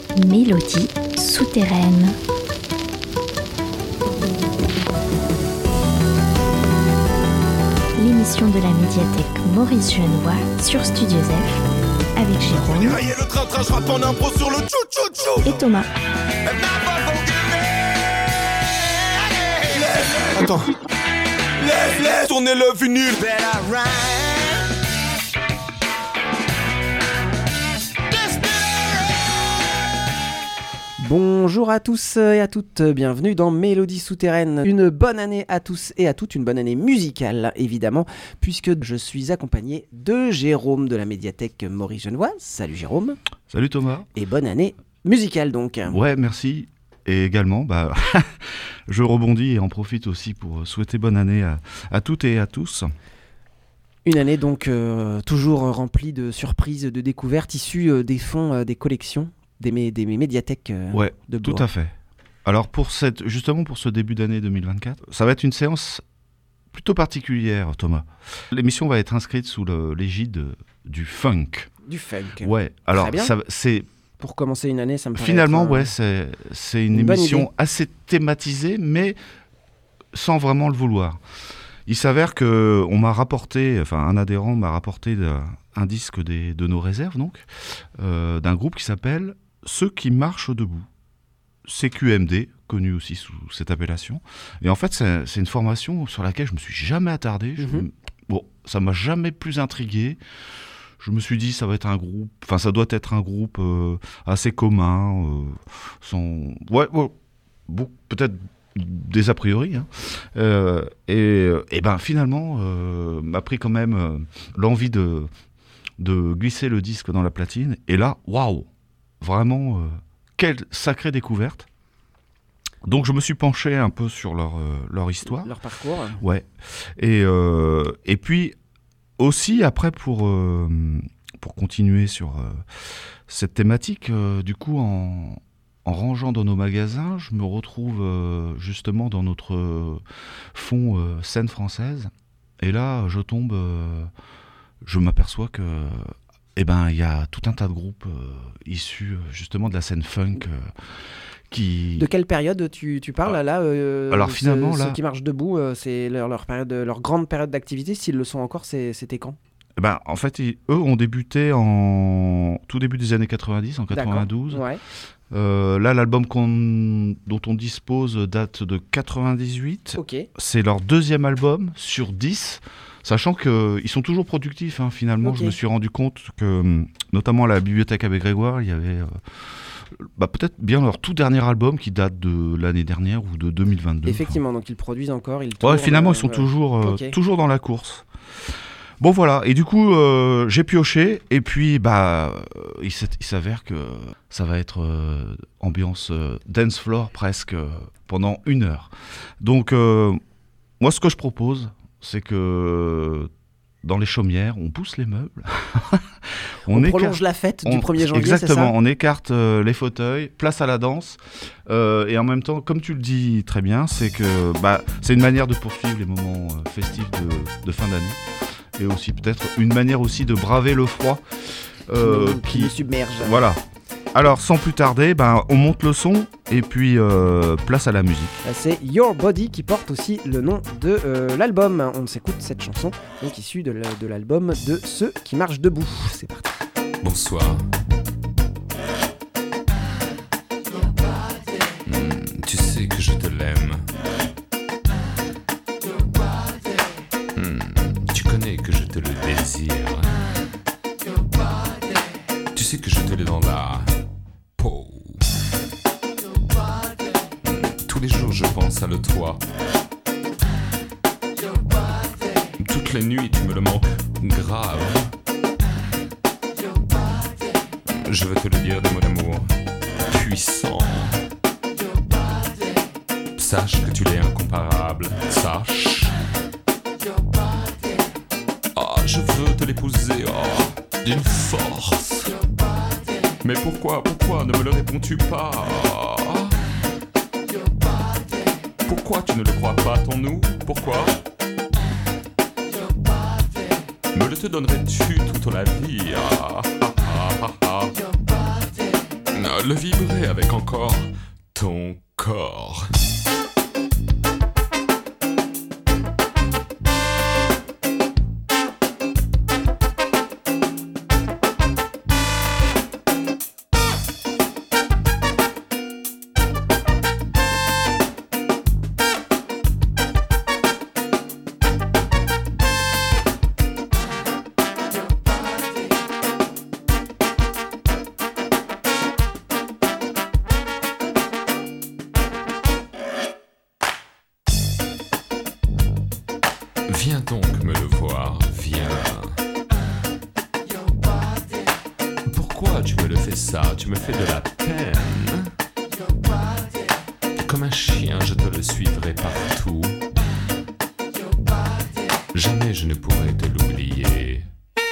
Mélodie souterraine. L'émission de la médiathèque Maurice Genevoix sur Studio Zef avec Jérôme et Thomas. Attends. Laisse tourner le vinyle. Bonjour à tous et à toutes, bienvenue dans Mélodie souterraine. Une bonne année à tous et à toutes, une bonne année musicale évidemment, puisque je suis accompagné de Jérôme de la médiathèque Maurice Genevoix. Salut Jérôme. Salut Thomas. Et bonne année musicale donc. Ouais, merci. Et également, je rebondis et en profite aussi pour souhaiter bonne année à toutes et à tous. Une année donc toujours remplie de surprises, de découvertes issues des fonds des collections des médiathèques de Bourg. Tout à fait. Alors justement pour ce début d'année 2024, ça va être une séance plutôt particulière, Thomas. L'émission va être inscrite sous l'égide du funk. Du funk. Ouais. Alors très bien. C'est pour commencer une année, ça me paraît finalement c'est une émission assez thématisée, mais sans vraiment le vouloir. Il s'avère que un adhérent m'a rapporté un disque de nos réserves, donc, d'un groupe qui s'appelle Ceux qui marchent debout. CQMD, connu aussi sous cette appellation. Et en fait, c'est une formation sur laquelle je me suis jamais attardé. Ça m'a jamais plus intrigué. Je me suis dit, ça doit être un groupe assez commun, peut-être des a priori, hein. Finalement m'a pris quand même l'envie de glisser le disque dans la platine, et là, waouh, vraiment quelle sacrée découverte. Donc je me suis penché un peu sur leur histoire, leur parcours. Ouais. Et puis aussi après pour continuer sur cette thématique, du coup en rangeant dans nos magasins, je me retrouve justement dans notre fonds scène française. Et là, je m'aperçois que il y a tout un tas de groupes issus justement de la scène funk qui... De quelle période tu parles là Alors finalement, ceux qui marchent debout, c'est leur grande période d'activité, s'ils le sont encore, c'était quand ? En fait, eux ont débuté en tout début des années 90, en 92. Ouais. Là, l'album dont on dispose date de 98. Okay. C'est leur deuxième album sur 10, sachant qu'ils sont toujours productifs, hein, finalement. Okay. Je me suis rendu compte que, notamment à la Bibliothèque Abbé Grégoire, il y avait peut-être bien leur tout dernier album qui date de l'année dernière ou de 2022. Effectivement, donc ils produisent encore, ils tournent. Ouais, finalement, ils sont toujours dans la course. Bon voilà, et du coup j'ai pioché, et puis il s'avère que ça va être ambiance dance floor presque pendant 1 heure. Donc moi ce que je propose, c'est que dans les chaumières, on pousse les meubles. on prolonge la fête du 1er janvier, exactement, c'est ça ? On écarte les fauteuils, place à la danse, et en même temps, comme tu le dis très bien, c'est que c'est une manière de poursuivre les moments festifs de fin d'année. Et aussi peut-être une manière aussi de braver le froid qui nous submerge. Voilà. Alors sans plus tarder, on monte le son et puis place à la musique. C'est Your Body qui porte aussi le nom de l'album. On s'écoute cette chanson, donc issue de l'album de Ceux qui marchent debout. C'est parti. Bonsoir. Tu sais que je te l'aime. Tu connais que je te le désire. Tu sais que je te l'ai dans la peau. Tous les jours je pense à le toit. Toutes les nuits tu me le manques grave. Je veux te le dire, des mots d'amour puissants. Sache que tu l'es incomparable. Sache. Je veux te l'épouser, d'une force. Mais pourquoi ne me le réponds-tu pas? Pourquoi tu ne le crois pas, ton nous? Pourquoi? Me le te donnerais-tu toute la vie? le vibrer avec encore ton corps. Viens donc me le voir, viens. Pourquoi tu me le fais ça? Tu me fais de la peine. Comme un chien, je te le suivrai partout. Jamais je ne pourrai te l'oublier.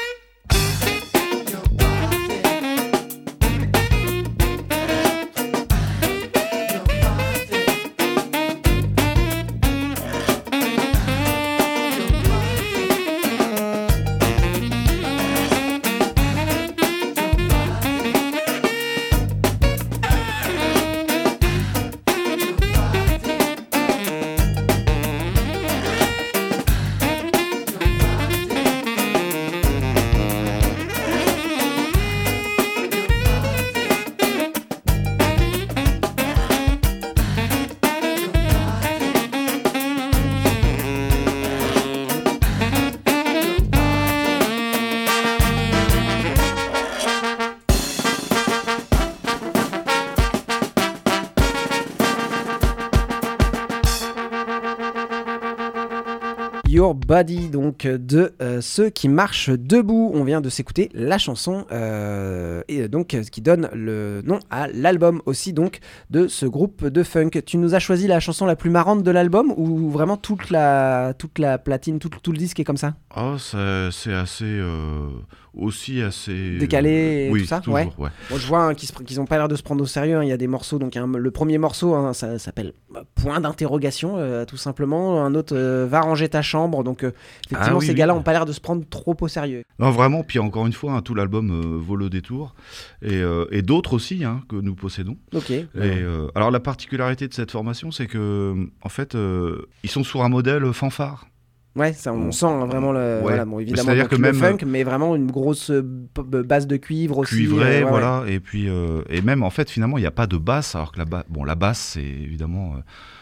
Your Body, donc de Ceux qui marchent debout. On vient de s'écouter la chanson et donc qui donne le nom à l'album aussi donc de ce groupe de funk. Tu nous as choisi la chanson la plus marrante de l'album ou vraiment toute la platine, tout le disque est comme ça? Oh, c'est assez aussi assez décalé et oui, tout ça. toujours, ouais. Bon, je vois qu'ils ont pas l'air de se prendre au sérieux. Il y a des morceaux, donc le premier morceau ça s'appelle Point d'interrogation, tout simplement. Un autre Va ranger ta chambre. Donc effectivement, ces gars-là ont pas l'air de se prendre trop au sérieux. Non, vraiment. Puis encore une fois, tout l'album vaut le détour et d'autres aussi que nous possédons. Ok. Alors la particularité de cette formation, c'est que en fait, ils sont sur un modèle fanfare. Ouais, ça, on sent vraiment le. Ouais. Voilà, bon, évidemment, c'est-à-dire que le même funk, mais vraiment une grosse base de cuivre aussi. Cuivré, voilà. Ouais. Et puis, et même en fait, finalement, il n'y a pas de basse, alors que la basse, c'est évidemment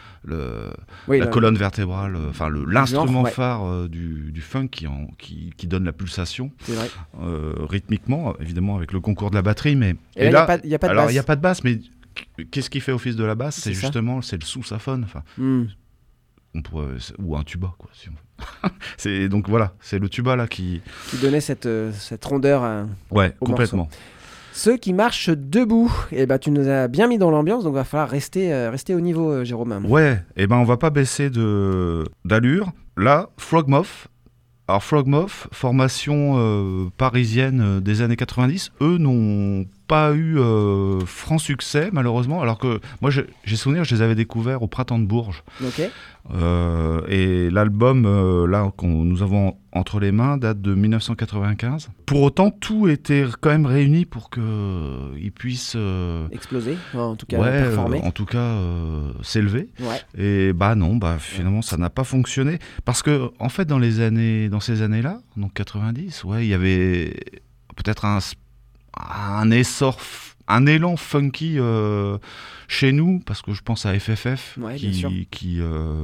la colonne vertébrale, enfin l'instrument phare du funk qui donne la pulsation. C'est vrai. Rythmiquement, évidemment, avec le concours de la batterie, mais et là, il n'y a pas de basse. Alors, il n'y a pas de basse, mais qu'est-ce qui fait office de la basse? C'est justement, c'est le sous-saphone. Enfin. Ou un tuba, quoi, si on veut. Donc voilà, c'est le tuba là qui donnait cette rondeur ouais, complètement. Morceau. Ceux qui marchent debout, tu nous as bien mis dans l'ambiance, donc il va falloir rester au niveau, Jérôme. Ouais, on va pas baisser d'allure. Là, Frogmouth. Alors Frogmouth, formation parisienne des années 90, eux n'ont pas eu franc succès malheureusement, alors que moi j'ai souvenir, je les avais découverts au Printemps de Bourges. Ok. Et l'album là nous avons entre les mains date de 1995. Pour autant, tout était quand même réuni pour qu'ils puissent exploser, en tout cas performer. En tout cas s'élever. Ouais. Et finalement ça n'a pas fonctionné parce que en fait dans ces années-là, donc 90, il y avait peut-être un essor, un élan funky chez nous, parce que je pense à FFF qui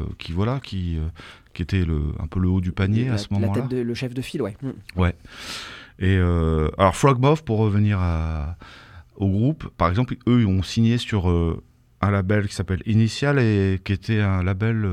était un peu le haut du panier à ce moment-là. Le chef de file, ouais. Ouais. Et alors Frogmouth, pour revenir au groupe, par exemple, eux ont signé sur un label qui s'appelle Initial et qui était un label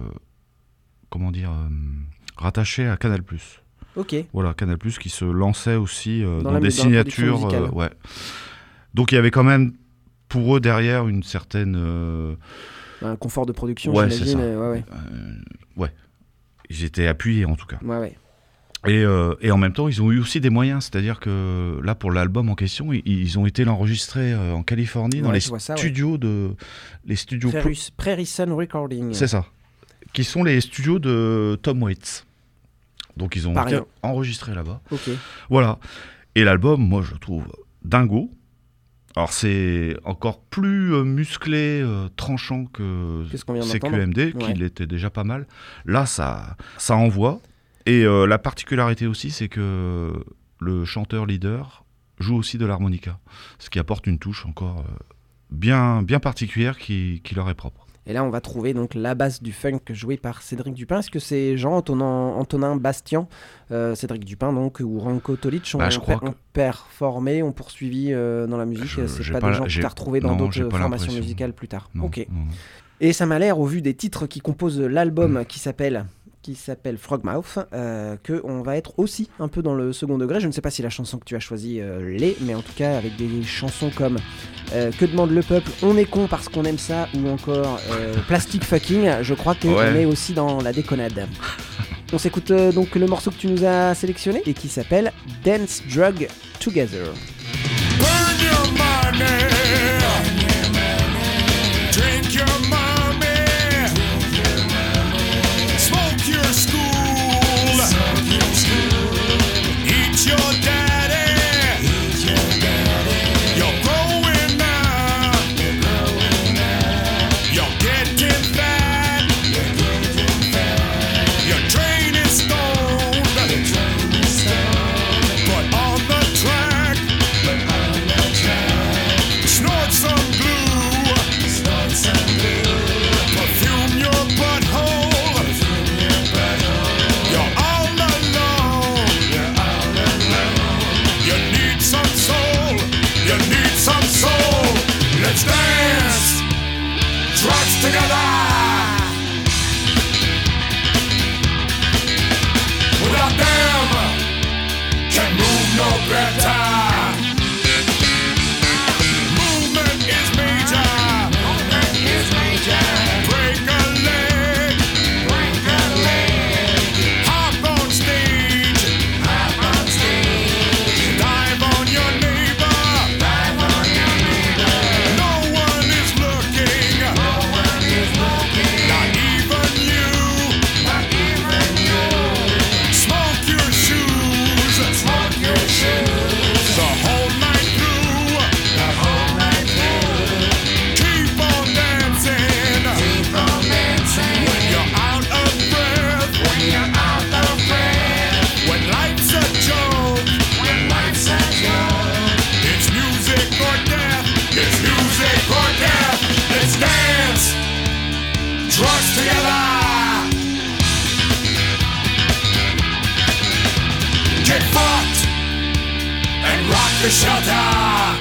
rattaché à Canal+. Ok. Voilà, Canal+, qui se lançait aussi dans des signatures. Ouais. Donc il y avait quand même pour eux derrière une certaine... un confort de production, j'imagine. C'est ça. Ouais. Ils étaient appuyés en tout cas. Ouais. Et en même temps, ils ont eu aussi des moyens. C'est-à-dire que là, pour l'album en question, ils ont été l'enregistrer en Californie dans les studios les studios Prairie Sun Recording. C'est ça. Qui sont les studios de Tom Waits. Donc ils ont enregistré là-bas. Ok. Voilà. Et l'album, moi je le trouve dingo. Alors c'est encore plus musclé, tranchant que CQMD, qu'il était déjà pas mal. Là, ça envoie. Et la particularité aussi, c'est que le chanteur leader joue aussi de l'harmonica, ce qui apporte une touche encore bien particulière qui leur est propre. Et là, on va trouver donc la basse du funk jouée par Cédric Dupin. Est-ce que c'est Jean-Antonin Bastian, Cédric Dupin donc, ou Ranko Tolic ont performé, ont poursuivi dans la musique? C'est pas des gens que tu as retrouvés dans d'autres formations musicales plus tard? Non, ok. Non. Et ça m'a l'air, au vu des titres qui composent l'album qui s'appelle Frogmouth, qu'on va être aussi un peu dans le second degré. Je ne sais pas si la chanson que tu as choisie l'est, mais en tout cas avec des chansons comme Que demande le peuple, On est con parce qu'on aime ça, ou encore Plastic Fucking, je crois qu'on est aussi dans la déconnade. On s'écoute donc le morceau que tu nous as sélectionné et qui s'appelle Dance Drug Together. Burn your money. Drink your money. Your school, eat your daddy, you're growing up, you're getting fat, your train is stoned, but on the track, snort some glue, perfume your butthole. Let's dance, drugs together. Without them, can move no better. Movement is major. Break a leg. Hop on stage. Dive on your neighbor. Drugs together. Get fucked and rock the shelter.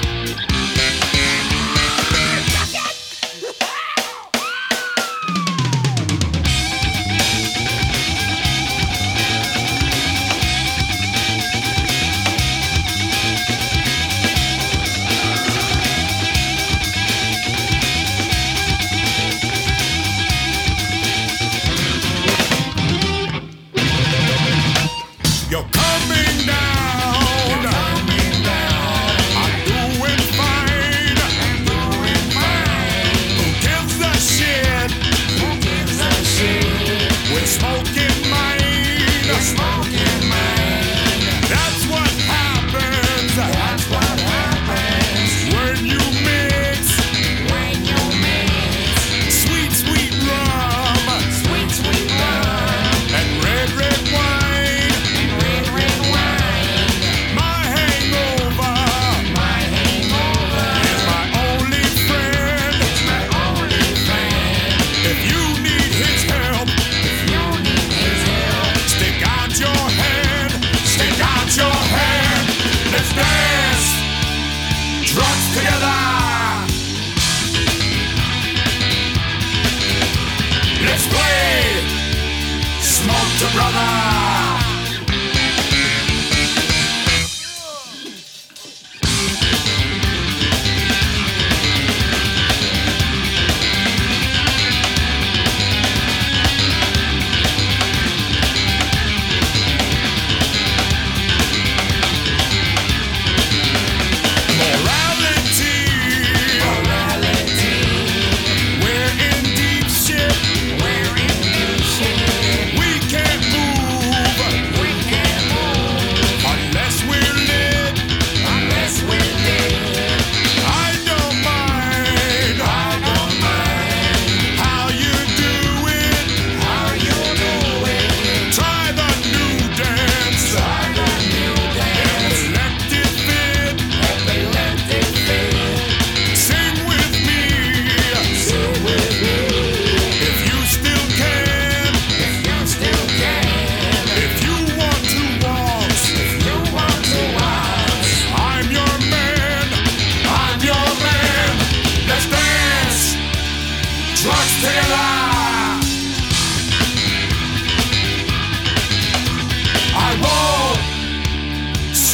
You're coming down. I'm doing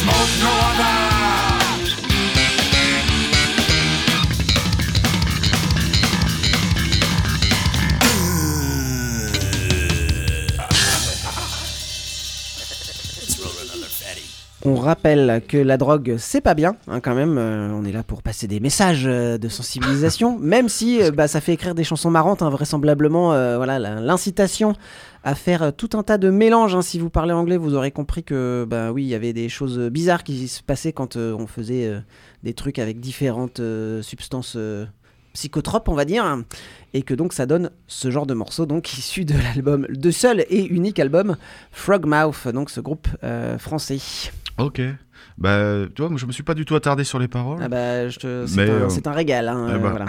smoke no other. On rappelle que la drogue, c'est pas bien, hein, quand même. On est là pour passer des messages de sensibilisation, même si ça fait écrire des chansons marrantes, hein, vraisemblablement. Voilà, l'incitation à faire tout un tas de mélanges. Hein. Si vous parlez anglais, vous aurez compris que, oui, il y avait des choses bizarres qui se passaient quand on faisait des trucs avec différentes substances psychotropes, on va dire, et que donc ça donne ce genre de morceau, donc issu de l'album, de seul et unique album Frogmouth, donc ce groupe français. Ok. Tu vois, moi, je me suis pas du tout attardé sur les paroles. C'est un régal. Hein, voilà.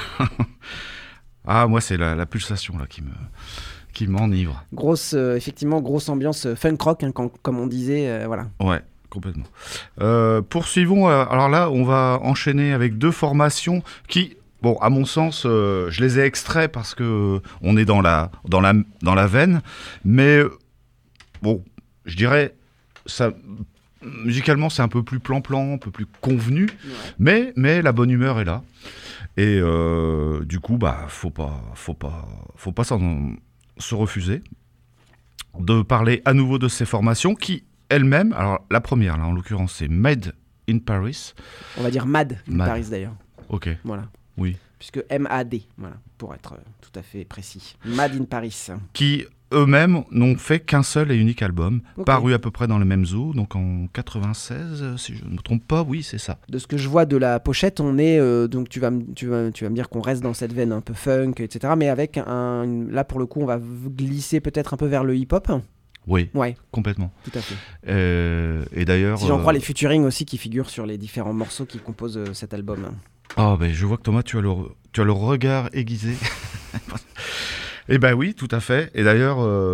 Ah, moi, c'est la pulsation là qui m'enivre. Effectivement, grosse ambiance funk rock, hein, comme on disait, voilà. Ouais, complètement. Poursuivons. Alors là, on va enchaîner avec deux formations qui, bon, à mon sens, je les ai extraits parce que on est dans la veine, mais bon, je dirais ça. Musicalement, c'est un peu plus plan-plan, un peu plus convenu, ouais. mais la bonne humeur est là. Et du coup, faut pas se refuser de parler à nouveau de ces formations qui, elles-mêmes, alors la première, là, en l'occurrence, c'est Made in Paris. On va dire Mad in Paris, d'ailleurs. Ok. Voilà. Oui. Puisque M-A-D, voilà, pour être tout à fait précis. Mad in Paris. Qui eux-mêmes n'ont fait qu'un seul et unique album, paru à peu près dans les mêmes eaux, donc en 96, si je ne me trompe pas, oui, c'est ça. De ce que je vois de la pochette, on est, donc tu vas me dire qu'on reste dans cette veine un peu funk, etc., mais avec là pour le coup, on va glisser peut-être un peu vers le hip-hop. Oui, ouais. Complètement. Tout à fait. Et d'ailleurs... Si j'en crois les featuring aussi qui figurent sur les différents morceaux qui composent cet album. Oh, je vois que Thomas, tu as le regard aiguisé. Eh ben oui, tout à fait. Et d'ailleurs,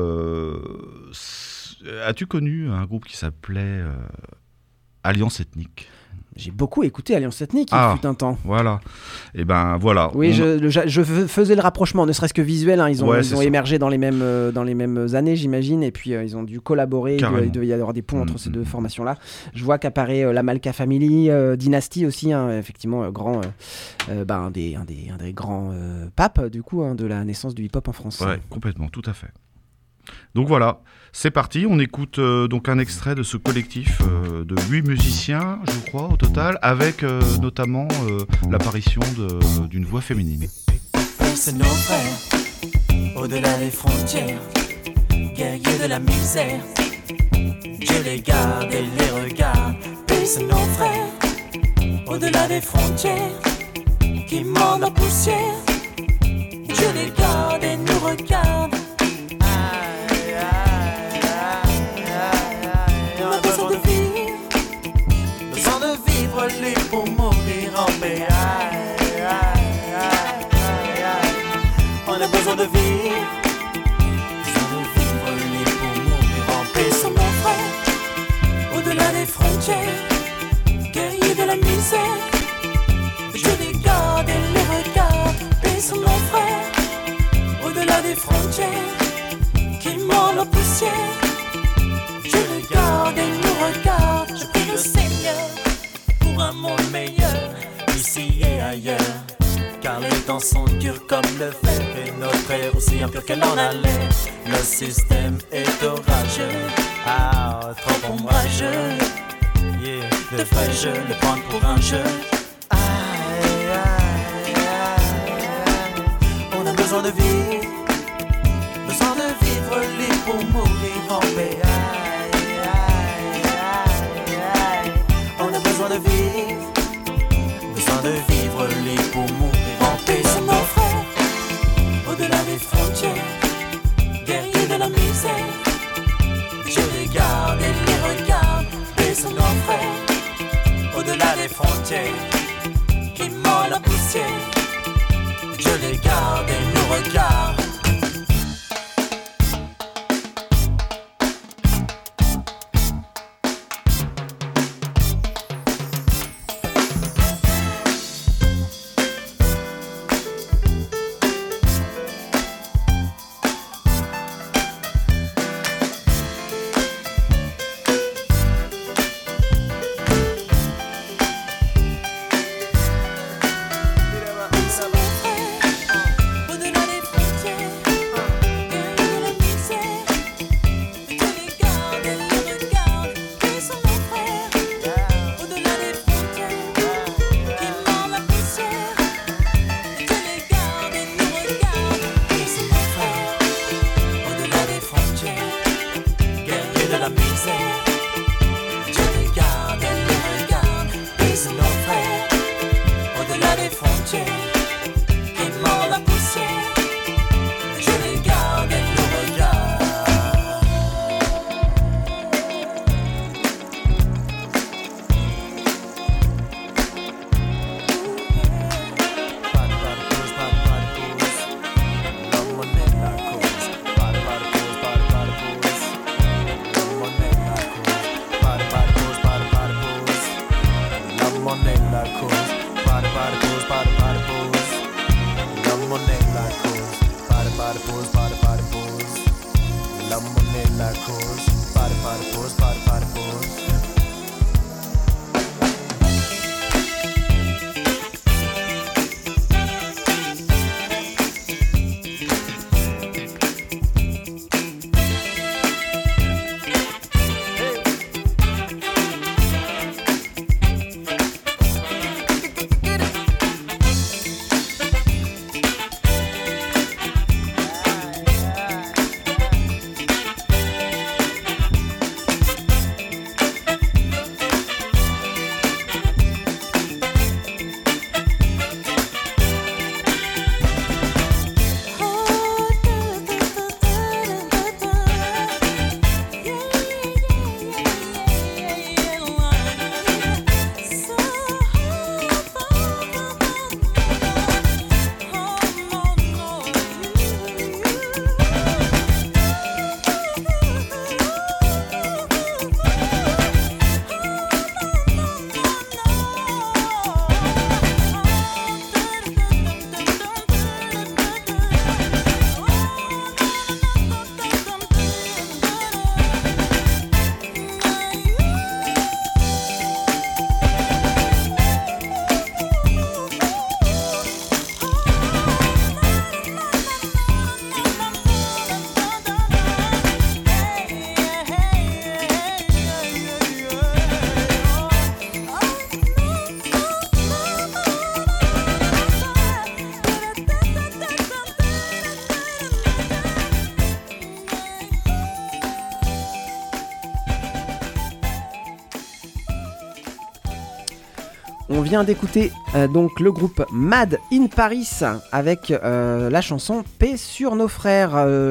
as-tu connu un groupe qui s'appelait Alliance Ethnique ? J'ai beaucoup écouté Alliance Ethnique, il fut un temps. Voilà. Et ben voilà. Oui, je faisais le rapprochement, ne serait-ce que visuel. Hein, ils ont émergé dans les mêmes années, j'imagine, et puis ils ont dû collaborer. Il devait y avoir des ponts entre ces deux formations-là. Je vois qu'apparaît la Malka Family, Dynasty aussi, hein, effectivement, un des grands papes du coup, hein, de la naissance du hip-hop en France. Ouais, complètement, tout à fait. Donc voilà, c'est parti, on écoute donc un extrait de ce collectif de 8 musiciens, je crois, au total, avec notamment l'apparition d'une voix féminine. C'est nos frères, au-delà des frontières, guerriers de la misère, Dieu les garde et les regarde. C'est nos frères, au-delà des frontières, qui mordent la poussière, Dieu les garde et nous regarde. Pour mourir en paix. On a besoin de vivre. Pour mourir en paix. Sont nos frères, au-delà des frontières, guerriers de la misère, je les garde et les regarde. Paix sont nos frères, au-delà des frontières, qui mordent la poussière, je les garde et nous regarde. Je prie le Seigneur pour un monde meilleur, ici et ailleurs, car les temps sont durs comme le fer, et notre air aussi impur qu'elle en a l'air. Le système est orageux, trop ombrageux, devrais-je le prendre pour un jeu? On a besoin de vivre libre pour mourir en paix. On a besoin de vivre libre pour mourir en paix. Sont nos frères, au-delà des frontières, guerriers de la misère, je les garde et les regarde. Paix sont nos frères, au-delà des frontières, qui mordent la poussière, je les garde et nous regarde. la cause. Pas de pause, pas de pause. On vient d'écouter donc le groupe Mad in Paris avec la chanson Paix sur nos frères.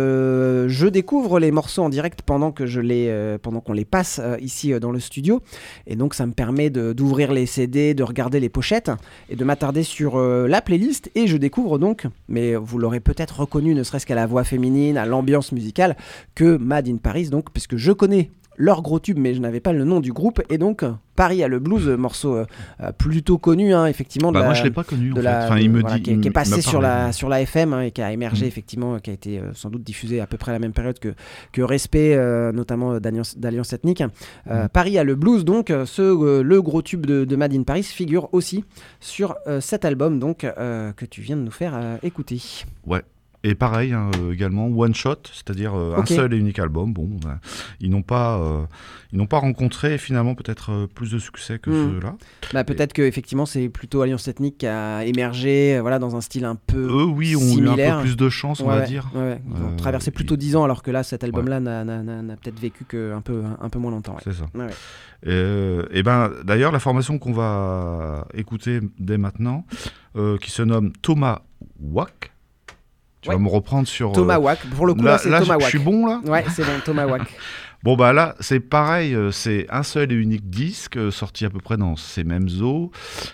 Je découvre les morceaux en direct pendant qu'on les passe ici dans le studio, et donc ça me permet d'ouvrir les CD, de regarder les pochettes et de m'attarder sur la playlist, et je découvre donc, mais vous l'aurez peut-être reconnu ne serait-ce qu'à la voix féminine, à l'ambiance musicale, que Mad in Paris, donc, puisque je connais leur gros tube, mais je n'avais pas le nom du groupe, et donc Paris a le blues, morceau plutôt connu, hein, effectivement. Moi je l'ai pas connu en fait. Enfin, qui est passé sur la FM, hein, et qui a émergé effectivement, qui a été sans doute diffusé à peu près à la même période que Respect, notamment d'Alliance Ethnique. Paris a le blues, donc le gros tube de Mad in Paris figure aussi sur cet album donc que tu viens de nous faire écouter. Ouais. Et pareil, hein, également, one shot, c'est-à-dire un seul et unique album. Bon, ils n'ont pas rencontré finalement peut-être plus de succès que ceux-là. Peut-être que effectivement c'est plutôt Alliance Ethnique qui a émergé, dans un style un peu eux, oui, ont eu un peu plus de chance, on va dire. Ouais. Ils ont traversé plutôt 10 ans, alors que là, cet album-là n'a peut-être vécu qu'un peu moins longtemps. Ouais. C'est ça. Et d'ailleurs, la formation qu'on va écouter dès maintenant, qui se nomme Tomahawk. Tu vas me reprendre sur... Tomahawk, pour le coup là c'est Tomahawk. Je suis bon là ? Ouais, c'est bon, Tomahawk. Bon là, c'est pareil, c'est un seul et unique disque, sorti à peu près dans ces mêmes eaux.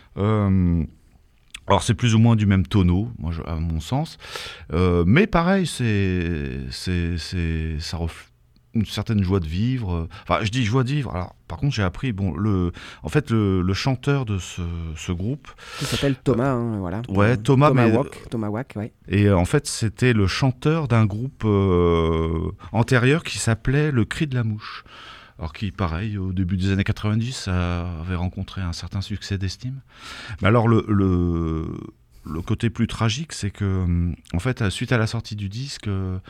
Alors c'est plus ou moins du même tonneau, à mon sens. Mais pareil, ça reflète une certaine joie de vivre. Enfin, je dis joie de vivre. Alors, par contre, j'ai appris, le chanteur de ce groupe... Il s'appelle Thomas, voilà. Ouais, Tomahawk, ouais. Et en fait, c'était le chanteur d'un groupe antérieur qui s'appelait Le Cri de la Mouche. Alors qui, pareil, au début des années 90, avait rencontré un certain succès d'estime. Mais alors, le côté plus tragique, c'est que, en fait, suite à la sortie du disque,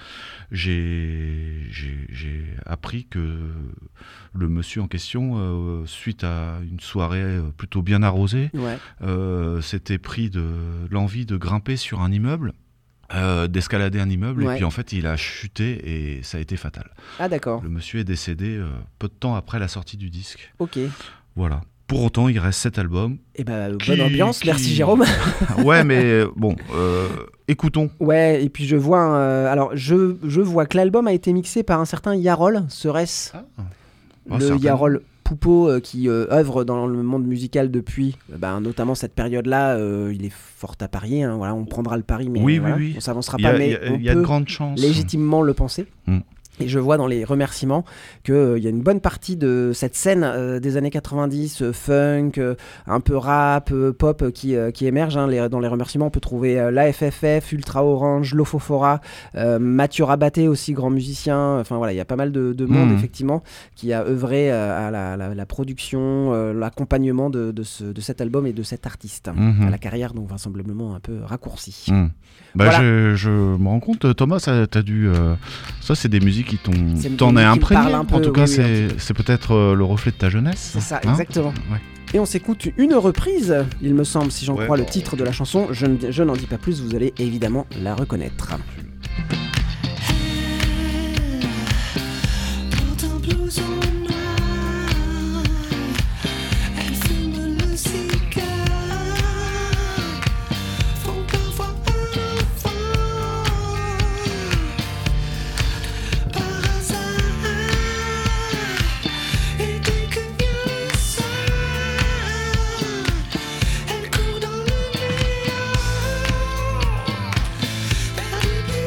j'ai appris que le monsieur en question, suite à une soirée plutôt bien arrosée, s'était pris de l'envie de grimper sur un immeuble, d'escalader un immeuble, et puis en fait, il a chuté et ça a été fatal. Ah d'accord. Le monsieur est décédé peu de temps après la sortie du disque. Ok. Voilà. Pour autant, il reste 7 albums. Et bonne ambiance, merci Jérôme. Ouais, mais bon, écoutons. Ouais, et puis je vois, je vois que l'album a été mixé par un certain Yarol, serait-ce le Yarol Poupeau qui œuvre dans le monde musical depuis, notamment cette période-là. Il est fort à parier, on prendra le pari, mais oui. on s'avancera pas, mais il y a de grandes chances. Légitimement le penser. Et je vois dans les remerciements qu'il y a une bonne partie de cette scène des années 90, funk, un peu rap, pop qui émerge. Dans les remerciements, on peut trouver la FFF, Ultra Orange, Lofofora, Mathieu Rabaté aussi, grand musicien. Enfin voilà, il y a pas mal de monde effectivement qui a œuvré à la production, l'accompagnement de cet album et de cet artiste. À la carrière donc vraisemblablement un peu raccourcie. Voilà. Je me rends compte, Thomas, t'as dû... ça, c'est des musiques qui t'en est imprégné. En tout cas, c'est peut-être le reflet de ta jeunesse. C'est ça, exactement. Ouais. Et on s'écoute une reprise, il me semble, si j'en crois le titre de la chanson. Je n'en dis pas plus, vous allez évidemment la reconnaître. Baby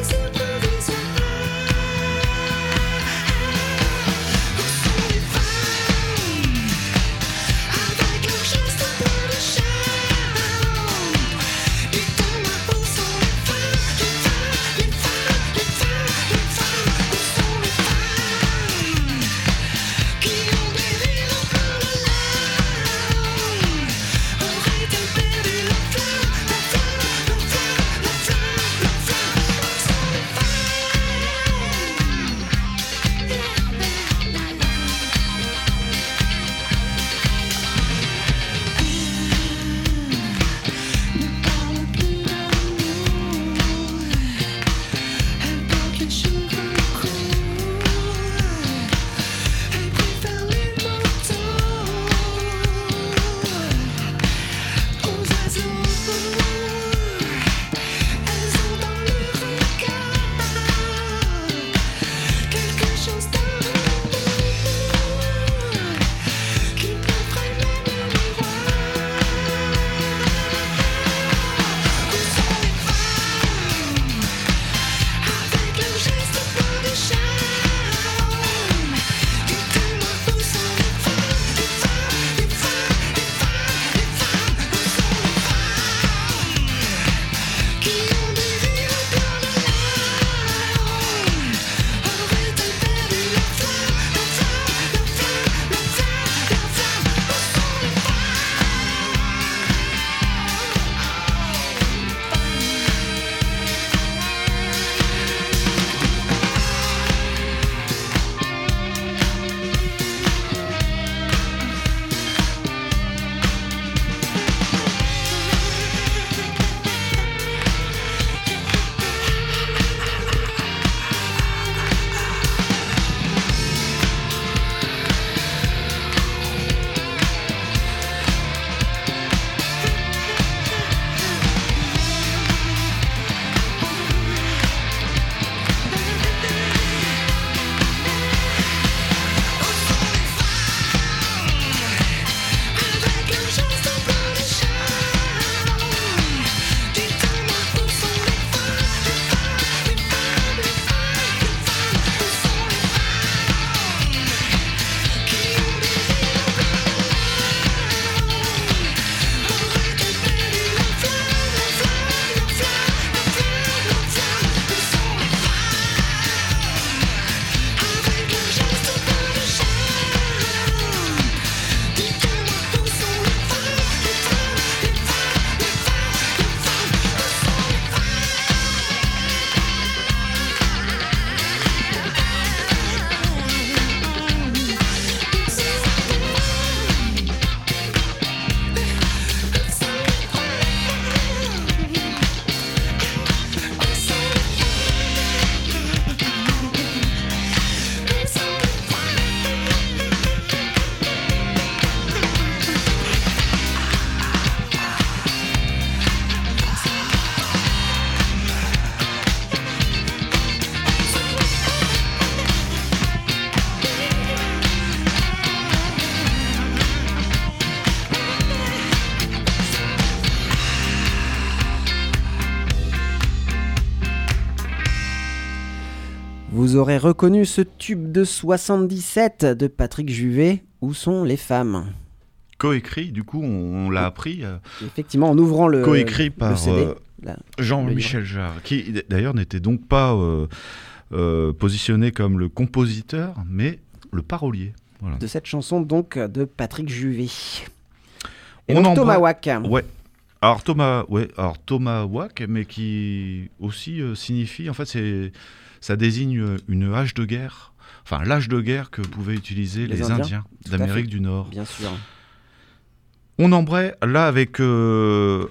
Vous aurez reconnu ce tube de 77 de Patrick Juvet, Où sont les femmes ? Coécrit, du coup, on l'a appris. Effectivement, en ouvrant le Coécrit par le CD, Jean-Michel Jarre, qui d'ailleurs n'était donc pas positionné comme le compositeur, mais le parolier. Voilà. De cette chanson donc de Patrick Juvet. Et On donc embrasse- Tomahawk. Ouais. Alors Tomahawk, mais qui aussi signifie, en fait, ça désigne une hache de guerre, enfin l'âge de guerre que pouvaient utiliser les Indiens tout à d'Amérique fait. du Nord. Bien sûr. On embraye là avec deux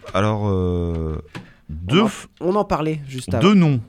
On en parlait juste avant, deux noms.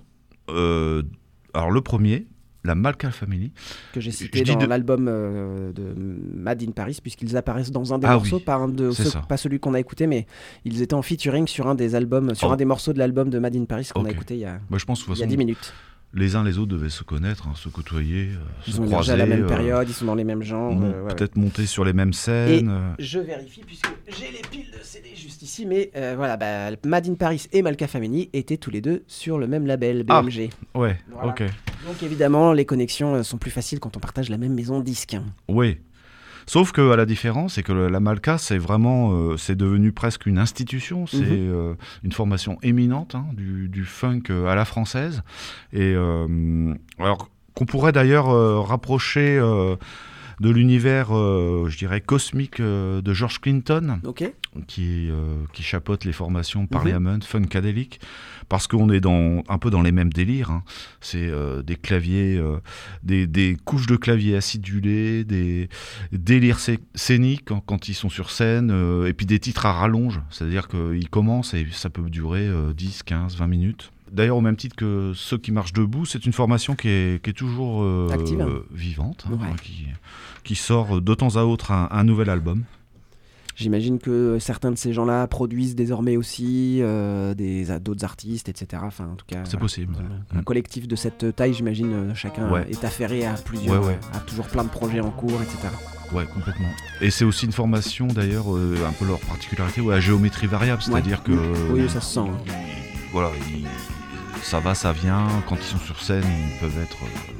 Alors le premier, la Malka Family. que j'ai cité je dis dans de- l'album de Mad in Paris, puisqu'ils apparaissent dans un des Ah morceaux, oui, par un de c'est ceux, ça. pas celui qu'on a écouté, mais ils étaient en featuring sur un des albums, sur Oh. un des morceaux de l'album de Mad in Paris qu'on a Ok. écouté il y a Moi, je pense de toute 10 façon, minutes. les uns les autres devaient se connaître, se côtoyer, Ils se ont émergé croiser, à la même période, ils sont dans les mêmes genres. peut-être monter sur les mêmes scènes. Je vérifie puisque j'ai les piles de CD juste ici, mais voilà, Mad in Paris et Malka Family étaient tous les deux sur le même label, BMG. Ouais, Voilà. ok. Donc évidemment, les connexions sont plus faciles quand on partage la même maison de disques. Oui. Sauf que à la différence, c'est que la Malka, c'est vraiment, c'est devenu presque une institution. C'est une formation éminente du funk à la française. Et alors qu'on pourrait d'ailleurs rapprocher de l'univers, je dirais, cosmique de George Clinton, Ok. qui chapeaute les formations Parliament, Funkadelic, parce qu'on est un peu dans les mêmes délires. C'est des claviers, des couches de claviers acidulés, des délires scéniques quand ils sont sur scène, et puis des titres à rallonge, c'est-à-dire qu'ils commencent et ça peut durer 10, 15, 20 minutes. D'ailleurs, au même titre que Ceux qui marchent debout, c'est une formation qui est toujours Active. vivante, Ouais. qui sort de temps à autre un nouvel album. J'imagine que certains de ces gens-là produisent désormais aussi d'autres artistes, etc. Enfin, en tout cas, C'est possible. Un collectif de cette taille, j'imagine, chacun Ouais. est affairé à plusieurs, Ouais. a toujours plein de projets en cours, etc. Ouais, complètement. Et c'est aussi une formation, d'ailleurs, un peu leur particularité, à géométrie variable, c'est-à-dire que... Oui, ça se sent. Voilà, ça va, ça vient. Quand ils sont sur scène, ils peuvent être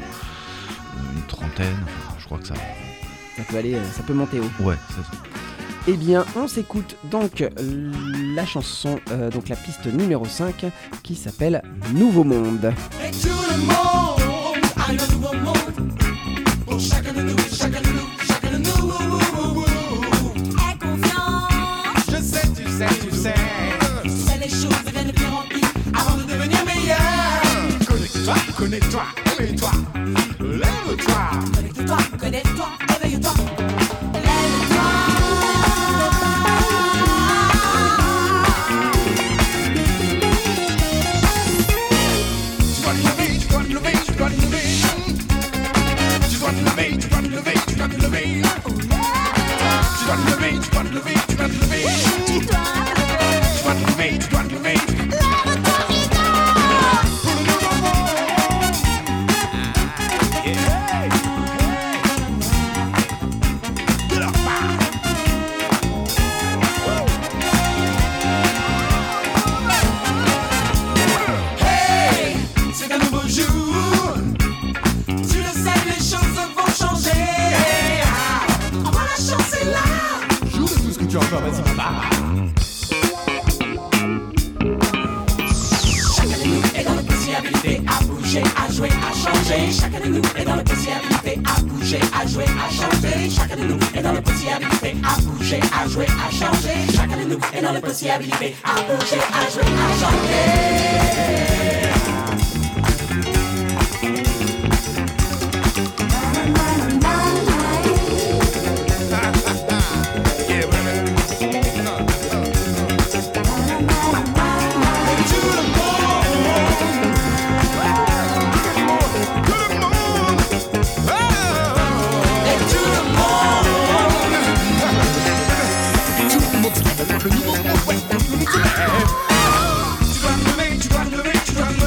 une trentaine. Enfin, je crois que ça... Ça peut monter haut. Ouais, c'est ça. Eh bien, on s'écoute donc la chanson, donc la piste numéro 5, qui s'appelle Nouveau Monde. Et tout le monde a un nouveau monde. Pour chacun de nous, chacun de nous, chacun de nous. Aie confiance. Je sais, tu sais, tu sais. Tu sais, les choses deviennent de pire en pire avant de devenir meilleures. Connecte-toi, connecte-toi, éveille-toi. Lève-toi. Connecte-toi, connecte-toi, éveille-toi. Hey, c'est un nouveau jour. Tu le sais, les choses vont changer. On va la chance est là. Joue de tout ce que tu as encore, vas-y, papa. Chacun de nous est dans la possibilité à bouger, à jouer, à changer. Chacun de nous est dans la possibilité à bouger, à jouer, à changer. Chacun de nous est dans la possibilité à bouger, à jouer, à changer. Chacun de nous est dans la possibilité à bouger, à jouer, à changer. Tu dois te lever, tu dois te lever, tu dois te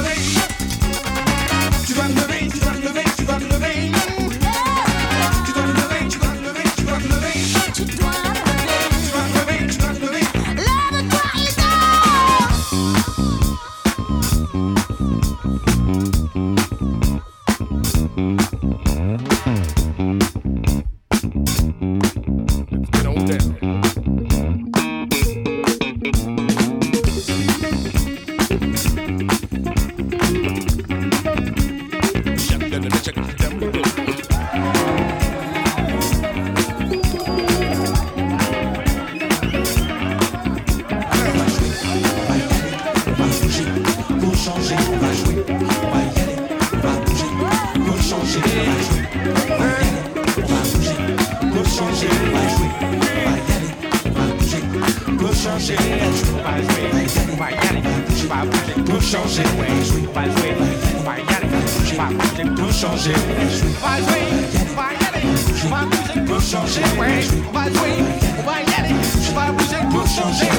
changer. On va jouer, on va y aller. Je vais bouger, tout changer. On va jouer, on va y aller. Je vais bouger, tout changer. On va jouer, on va y aller. Je vais bouger, tout changer.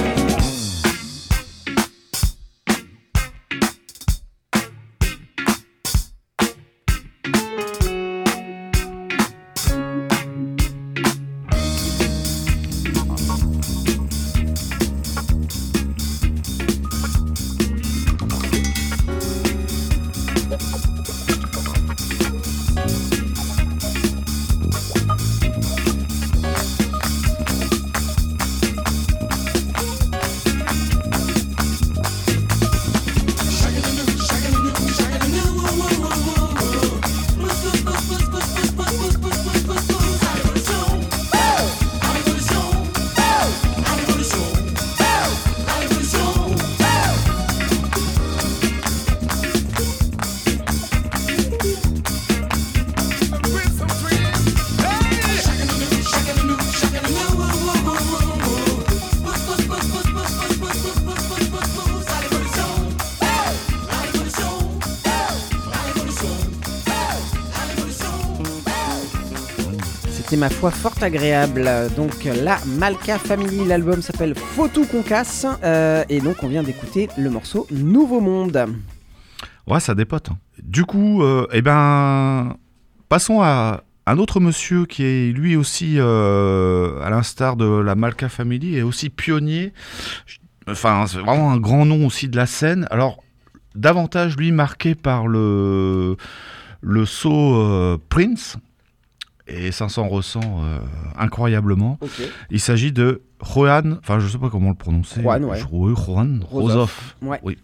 C'est ma foi fort agréable. Donc la Malka Family, l'album s'appelle Faut tout qu'on casse et donc on vient d'écouter le morceau Nouveau Monde. Ouais, ça dépote. Du coup, passons à un autre monsieur qui est lui aussi, à l'instar de la Malka Family, est aussi pionnier. Enfin, c'est vraiment un grand nom aussi de la scène. Alors, davantage lui marqué par le saut Prince. Et ça s'en ressent incroyablement. Okay. Il s'agit de Juan, enfin je sais pas comment le prononcer. Juan, ouais. Juan Rosoff. Ouais. Oui.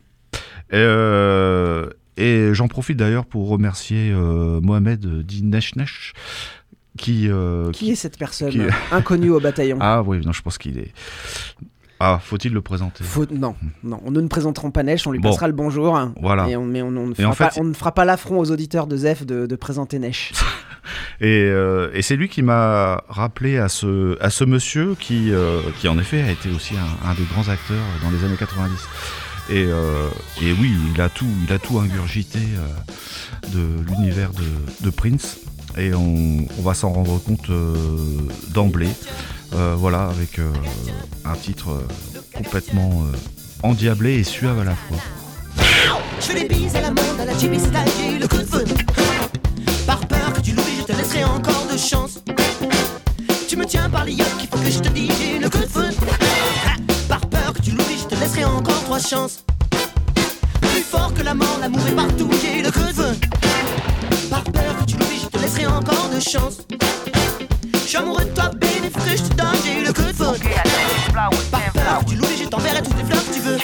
Et j'en profite d'ailleurs pour remercier Mohamed Dineshnesh qui est cette personne inconnue au bataillon. Ah oui, non, je pense qu'il est. Ah, faut-il le présenter ? Non, nous ne présenterons pas Nesh, on lui passera le bonjour. Voilà. Et on ne fera pas l'affront aux auditeurs de Zef de présenter Nesh. Et c'est lui qui m'a rappelé à ce monsieur qui en effet a été aussi un des grands acteurs dans les années 90. Et oui, il a tout ingurgité de l'univers de Prince. Et on va s'en rendre compte d'emblée. Voilà, avec un titre complètement endiablé et suave à la fois. Je fais des bises à la monde, à la Jimmy Style, j'ai eu le coup de foudre. Par peur que tu l'oublies, je te laisserai encore de chance. Tu me tiens par les yeux, qu'il faut que je te dise, j'ai eu le coup de foudre. Par peur que tu l'oublies, je te laisserai encore 3 chances. Plus fort que la mort, l'amour est partout, j'ai eu le coup de foudre. Par peur que tu l'oublies, je te laisserai encore de chance. Je suis amoureux de toi, baby, faut que je te donne, j'ai eu le coup de foudre. Par peur que tu l'oublies, je t'enverrai toutes les fleurs que tu veux.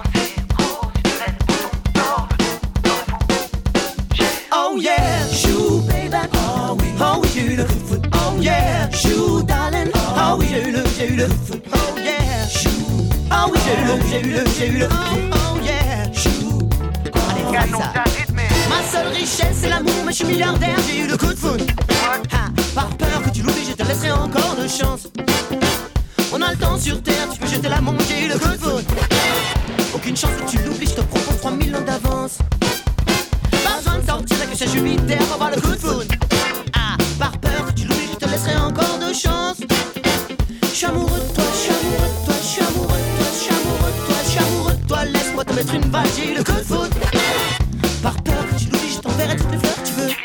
Oh yeah, chou, baby. Oh oui, j'ai eu le coup de foudre. Oh yeah, chou, darling. Oh oui, j'ai eu le coup de foudre. Oh yeah, chou. Oh oui, j'ai eu le oh yeah, chou. Allez, fais ça. Ma seule richesse c'est l'amour, mais je suis milliardaire, j'ai eu le coup de foudre. Par peur que tu l'oublies, je te laisserai encore de chance. On a le temps sur terre, tu peux jeter la montre, j'ai eu le coup de foudre. Aucune chance que tu l'oublies, je te propose 3000 ans d'avance. Pas besoin de sortir avec chez Jupiter pour avoir le coup de foudre. Par peur que tu l'oublies, je te laisserai encore de chance. Je suis amoureux de toi, je suis amoureux de toi, je suis amoureux de toi, je suis amoureux de toi, je suis amoureux de toi. Laisse-moi te mettre une balle, j'ai eu le coup de foudre. Par peur que tu l'oublies, je t'enverrai toutes les fleurs que tu veux.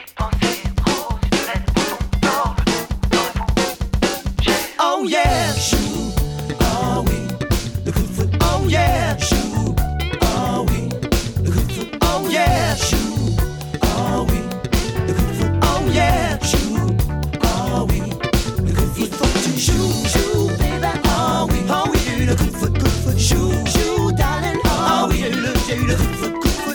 Oh yeah, chou. Oh oui, le coup de foudre. Oh yeah, chou. Oh oui, le coup de foudre. Oh yeah, chou. Oh oui, le coup de foudre. Oh yeah, chou. Oh oui, le coup de foudre. Il faut que tu joues, baby. Oh oui, j'ai eu le coup de foudre, Joue, darling. Oh oui, j'ai eu le coup de foudre.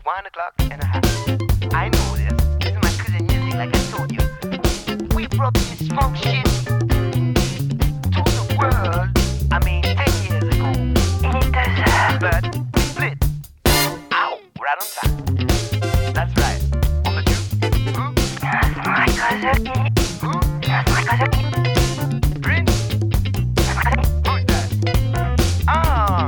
1:30. I know this. This is my cousin music, like I told you. We brought this funk shit to the world. I mean, 10 years ago. But we split. Ow, right on time. That's right. On the tube. Prince? Who's that? Ah!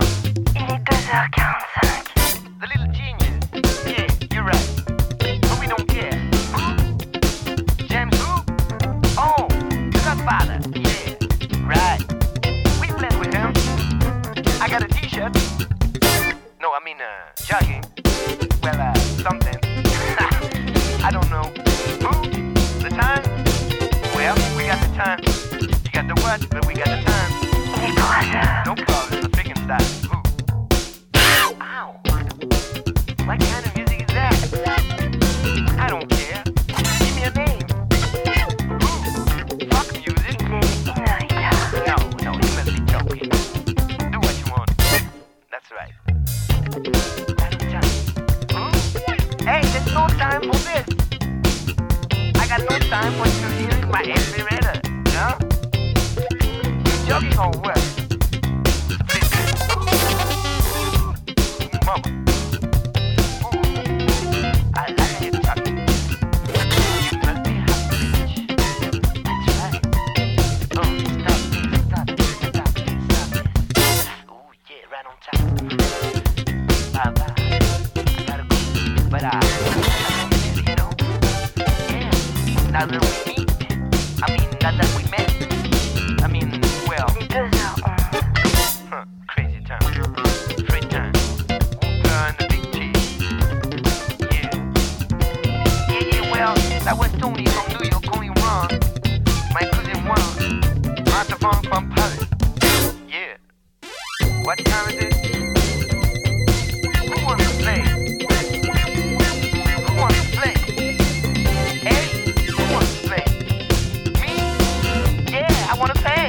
The little genius. Yeah, you're right. But we don't care. Who? James who? Oh, the Godfather. Yeah, right. We played with him. I got a t-shirt. No, I mean, jogging. Well, something. I don't know. Who? The time? Well, we got the time. You got the what, but we got the time. No problem, the freaking style. Who? Ow! What kind of music is that? I don't care. Give me a name. Who? Fuck music? No, you must be joking. Do what you want. That's right. Right on time. Hey, there's no time for this. I got no time for you hearing my inspirator. Huh? You joking or what? Mama. I like it, Chucky. You must be happy. That's right. Oh, stop this. Oh, yeah, right on time. Bye-bye. I gotta go. But you know? Yeah. Now that we meet. I mean, not that we met. I mean, well. Crazy time. Free time. Burn the big cheese. Yeah. Well, that was Tony from New York, only Ron. My cousin Juan. Martha Fong from Paris. Yeah. What time is it? Who wants to play? Who wants to play? Hey, who wants to play? Me? Yeah, I want to play.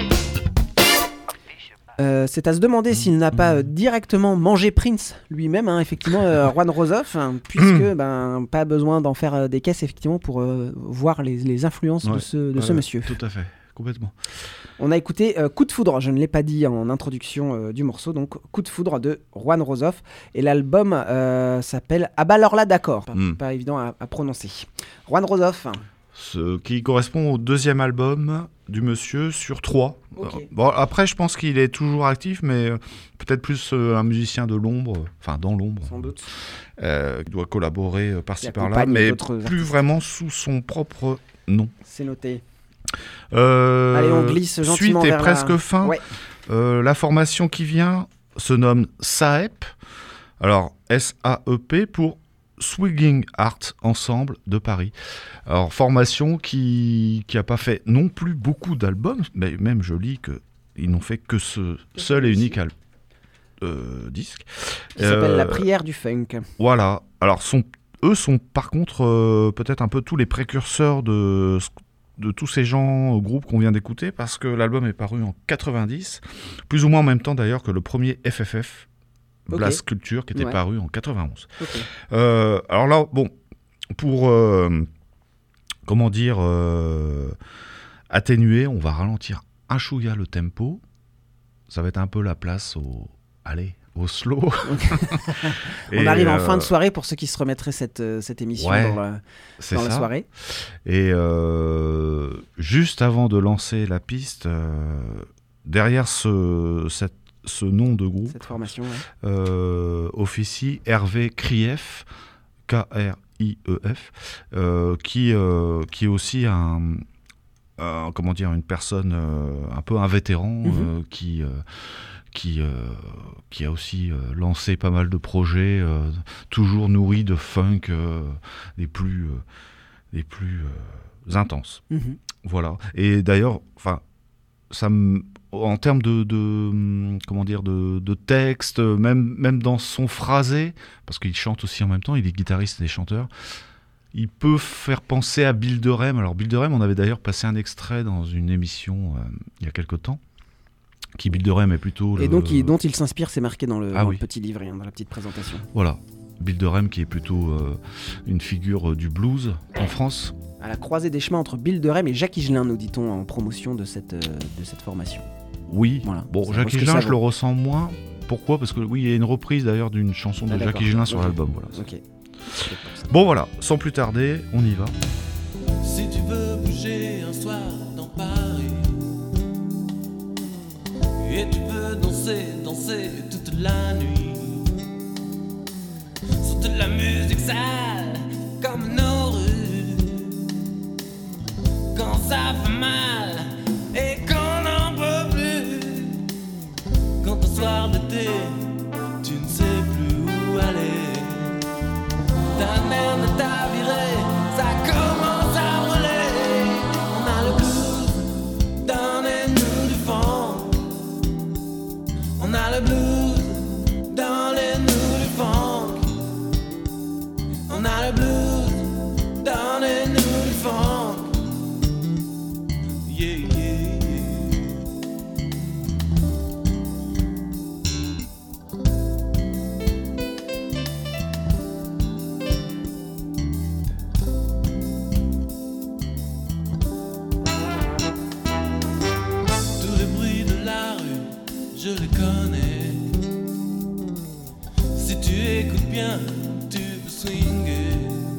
C'est à se demander s'il n'a pas directement mangé Prince lui-même, hein, effectivement, Juan Rosoff, hein, puisque pas besoin d'en faire des caisses effectivement pour voir les influences de ce monsieur. Tout à fait, complètement. On a écouté Coup de foudre, je ne l'ai pas dit en introduction du morceau, donc Coup de foudre de Juan Rosoff, et l'album s'appelle Ah bah alors là d'accord, pas évident à prononcer. Juan Rosoff. Ce qui correspond au deuxième album du monsieur sur 3. Okay. Bon, après, je pense qu'il est toujours actif, mais peut-être plus un musicien de l'ombre, enfin dans l'ombre. Sans doute. Qui doit collaborer par-ci par-là, mais plus vraiment sous son propre nom. C'est noté. Allez, on glisse gentiment suite vers et presque fin. Ouais. La formation qui vient se nomme SAEP. Alors, S-A-E-P pour Swinging Art Ensemble de Paris. Alors, formation qui n'a pas fait non plus beaucoup d'albums, mais même je lis qu'ils n'ont fait que ce seul et unique disque. Qui s'appelle La prière du funk. Voilà. Alors, eux sont par contre peut-être un peu tous les précurseurs de tous ces gens, groupes qu'on vient d'écouter, parce que l'album est paru en 90, plus ou moins en même temps d'ailleurs que le premier FFF. Blast Culture qui était paru en 91. Okay. Alors là, bon, pour atténuer, on va ralentir un chouïa le tempo. Ça va être un peu la place au slow. On arrive en fin de soirée pour ceux qui se remettraient cette émission dans la soirée. Et juste avant de lancer la piste, derrière ce nom de groupe, cette formation, officie Hervé Krief, K-R-I-E-F, qui est aussi une personne un peu un vétéran qui a aussi lancé pas mal de projets, toujours nourris de funk les plus intenses. Voilà. Et d'ailleurs, en termes de texte, même dans son phrasé, parce qu'il chante aussi en même temps, il est guitariste et chanteur, il peut faire penser à Bill de Rem. Alors Bill de Rem, on avait d'ailleurs passé un extrait dans une émission il y a quelque temps, Bill de Rem est plutôt... Et dont il s'inspire, c'est marqué dans le petit livre, dans la petite présentation. Voilà. Bill de Rem qui est plutôt une figure du blues en France. À la croisée des chemins entre Bill de Rem et Jacques Higelin, nous dit-on en promotion de cette formation. Oui, voilà. Bon, Jacques Higelin, je le ressens moins. Pourquoi ? Parce que oui, il y a une reprise d'ailleurs d'une chanson de Jacques Higelin sur l'album. Voilà. Ok. Bon voilà, sans plus tarder, on y va. Si tu veux bouger un soir dans Paris et tu veux danser toute la nuit sur de la musique sale comme nos rues, quand ça fait mal et qu'on n'en peut plus, quand un soir d'été tu ne sais plus où aller, ta mère ne t'a viré, ça commence à brûler. On a le blues dans les nœuds du fond. On a le blues dans les nœuds du fond. On a le blues dans les nœuds du fond. Yeah, yeah, yeah. Tous les bruits de la rue, je les connais. Si tu écoutes bien, tu peux swinguer.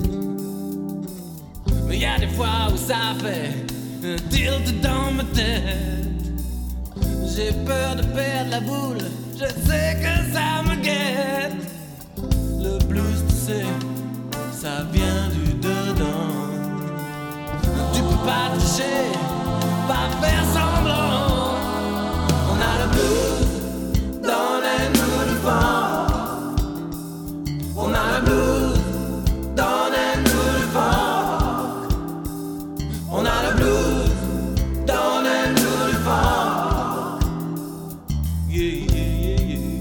Mais y a des fois où ça fait un tilt dans ma tête. J'ai peur de perdre la boule, je sais que ça me guette. Le blues, tu sais, ça vient du dedans. Tu peux pas tricher, pas faire semblant. On a le blues dans les nœuds du vent. On a le blues dans les nœuds du vent. On a le blues dans les nœuds du vent. Yeah, yeah, yeah, yeah.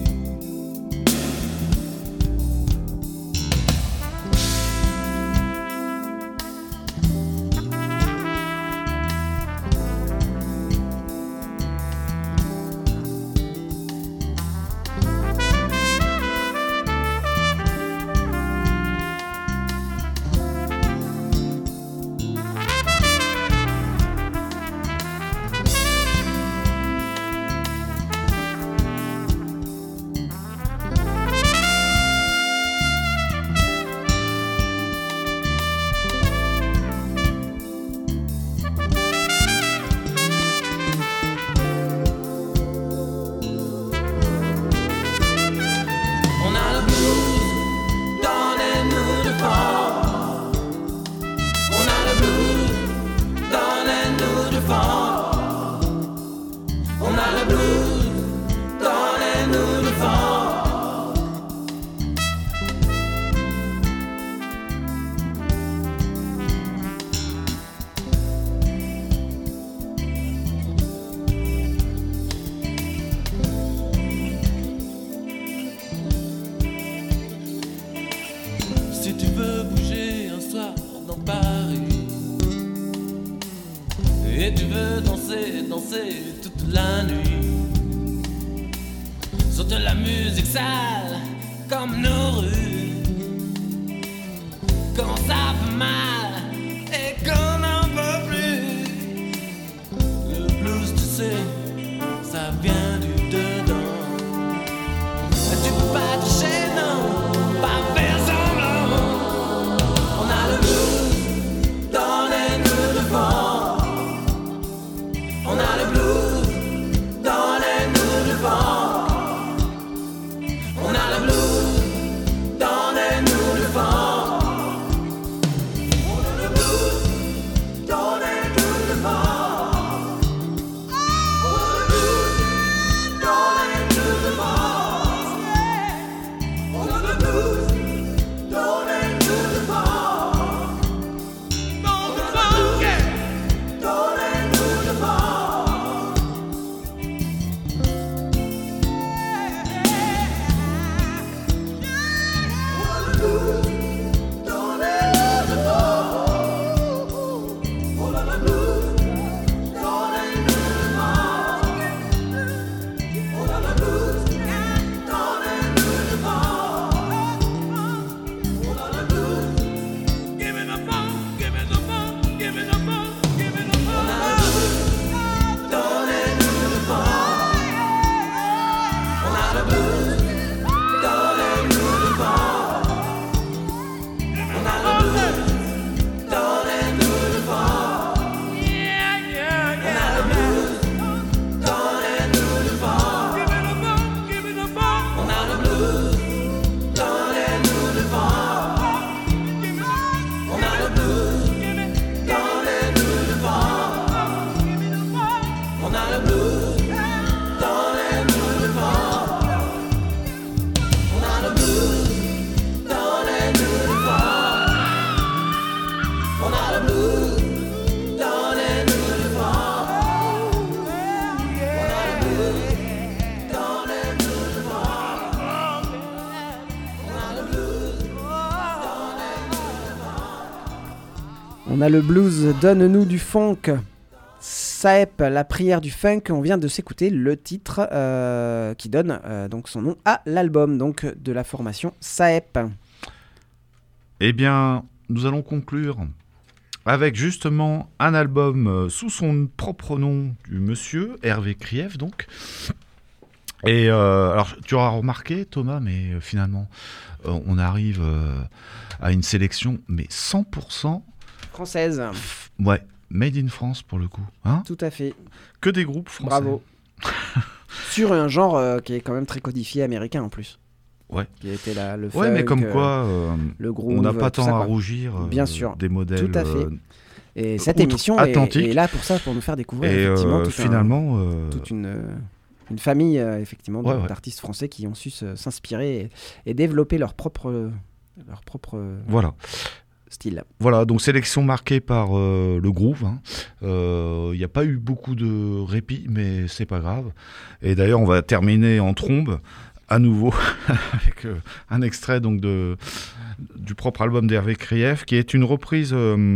On a le blues dans les nœuds du vent. On a le blues dans les nœuds du vent. On a le blues dans les nœuds du vent. Si tu veux bouger un soir dans Paris et tu veux danser toute la nuit sur de la musique sale comme nos rues, quand ça fait mal et qu'on n'en peut plus, le blues, tu sais, ça vient du dedans. Tu peux pas tricher, non, pas faire semblant. On a le blues dans les nœuds du vent. On a le blues dans les nœuds du vent. On a le blues On a le blues, donne-nous du funk. Saep, la prière du funk. On vient de s'écouter le titre qui donne donc son nom à l'album donc de la formation Saep. Eh bien, nous allons conclure avec justement un album sous son propre nom du monsieur, Hervé Krief donc. Et alors, tu auras remarqué, Thomas, mais finalement, on arrive à une sélection, mais 100% française. Ouais, made in France pour le coup. Hein, tout à fait. Que des groupes français. Bravo. Sur un genre qui est quand même très codifié américain en plus. Ouais. Qui était là, le funk, ouais, mais comme quoi, le groove, on n'a pas tant ça, à rougir bien sûr. des modèles. Tout à fait. Et cette émission est là pour ça, pour nous faire découvrir effectivement finalement toute une famille effectivement d'artistes français qui ont su s'inspirer et développer leur propre voilà. style. Voilà, donc sélection marquée par le groove. Il n'y a pas eu beaucoup de répit, mais c'est pas grave. Et d'ailleurs, on va terminer en trombe à nouveau avec un extrait donc du propre album d'Hervé Krief, qui est une reprise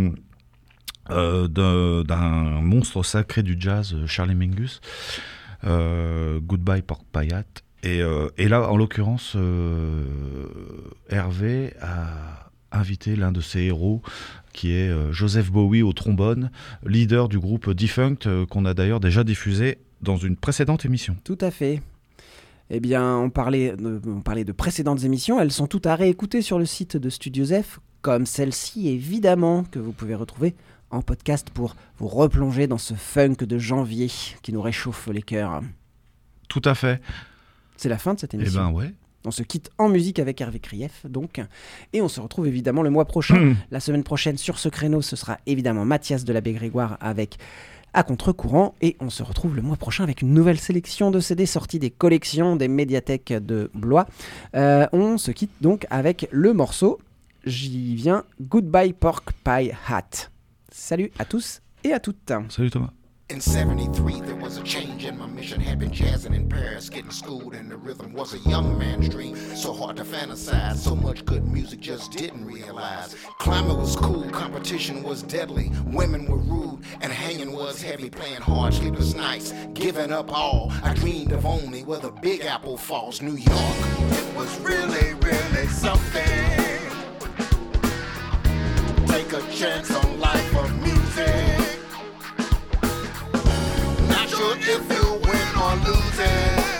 d'un monstre sacré du jazz, Charlie Mingus, Goodbye Pork Pie Hat. Et là, en l'occurrence, Hervé a invité l'un de ses héros, qui est Joseph Bowie au trombone, leader du groupe Defunct, qu'on a d'ailleurs déjà diffusé dans une précédente émission. Tout à fait. Eh bien, on parlait de précédentes émissions, elles sont toutes à réécouter sur le site de Studio Zef, comme celle-ci évidemment, que vous pouvez retrouver en podcast pour vous replonger dans ce funk de janvier qui nous réchauffe les cœurs. Tout à fait. C'est la fin de cette émission. Eh ben ouais. On se quitte en musique avec Hervé Krief, donc. Et on se retrouve évidemment le mois prochain. La semaine prochaine, sur ce créneau, ce sera évidemment Mathias de l'Abbé Grégoire avec À Contre-Courant. Et on se retrouve le mois prochain avec une nouvelle sélection de CD sortis des collections des médiathèques de Blois. On se quitte donc avec le morceau, j'y viens, Goodbye Pork Pie Hat. Salut à tous et à toutes. Salut Thomas. In 73, there was a change in my mission. Had been jazzing in Paris, getting schooled in the rhythm. Was a young man's dream, so hard to fantasize. So much good music, just didn't realize. Climate was cool, competition was deadly. Women were rude, and hanging was heavy. Playing hard, sleepless nights, giving up all I dreamed of only where the Big Apple falls. New York, it was really, really something. Take a chance on life or music. If you win or lose it,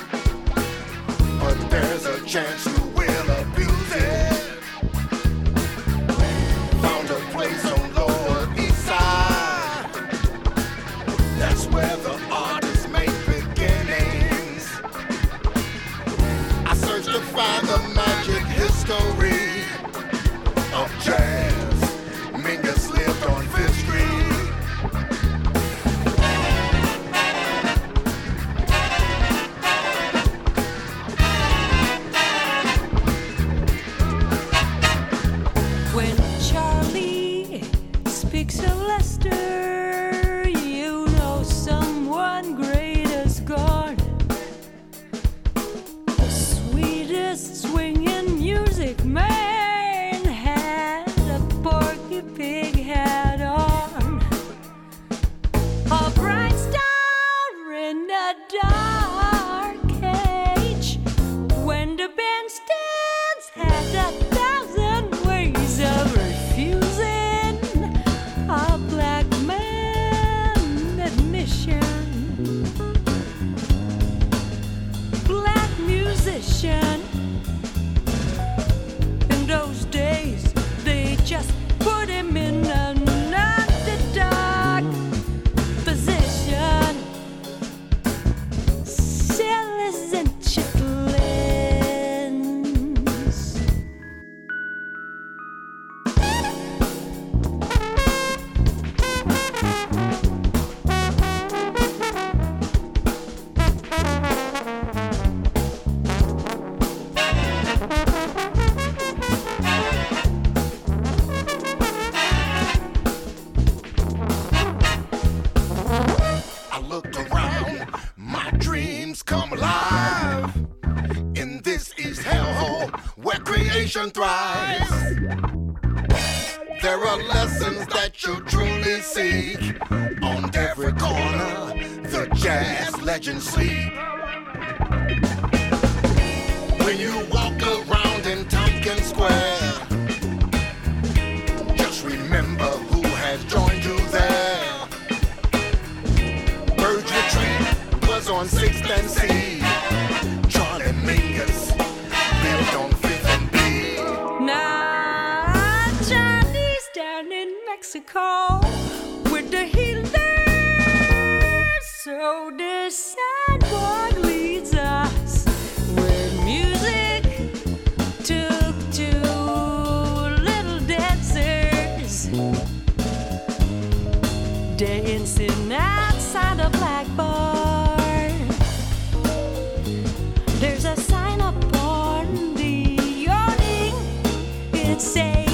but there's a chance you will abuse it. Found a place on Lower East Side. That's where the artists make beginnings. I searched to find the magic history of jazz. Mingus lived on 5th Street. Thrives. There are lessons that you truly seek. On every corner, the jazz legends sleep. When you walk around in Tompkins Square, just remember who has joined you there. Bird's Retreat was on 6th and C. Charlie Mingus lived on 5th and B. Now, Chinese down in Mexico with the healers. So the sidewalk leads us where music took two little dancers dancing outside a black bar. There's a sign up on the awning. It says